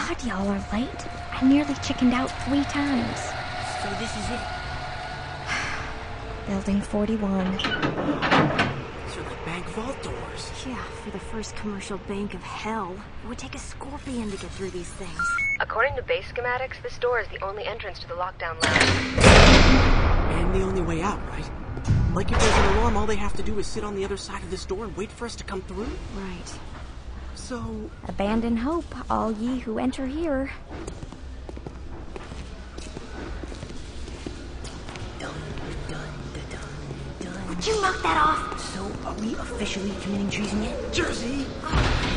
God, y'all are late. I nearly chickened out 3 times. So this is it? Building 41. These are like bank vault doors. Yeah, for the first commercial bank of hell. It would take a scorpion to get through these things. According to base schematics, this door is the only entrance to the lockdown lab. And the only way out, right? Like if there's an alarm, all they have to do is sit on the other side of this door and wait for us to come through? Right. So... Abandon hope, all ye who enter here. Would you knock that off? So, are we officially committing treason yet? Jersey!